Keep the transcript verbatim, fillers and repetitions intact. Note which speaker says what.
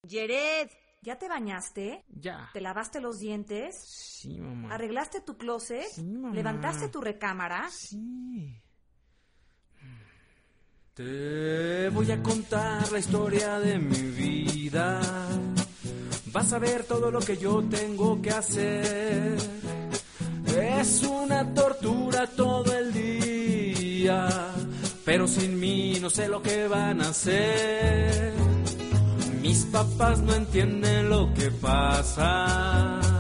Speaker 1: Jared, ¿ya te bañaste?
Speaker 2: Ya.
Speaker 1: ¿Te lavaste los dientes?
Speaker 2: Sí, mamá.
Speaker 1: ¿Arreglaste tu closet?
Speaker 2: Sí, mamá.
Speaker 1: ¿Levantaste tu recámara?
Speaker 2: Sí.
Speaker 3: Te voy a contar la historia de mi vida. Vas a ver todo lo que yo tengo que hacer. Es una tortura todo el día, pero sin mí no sé lo que van a hacer. Mis papás no entienden lo que pasa.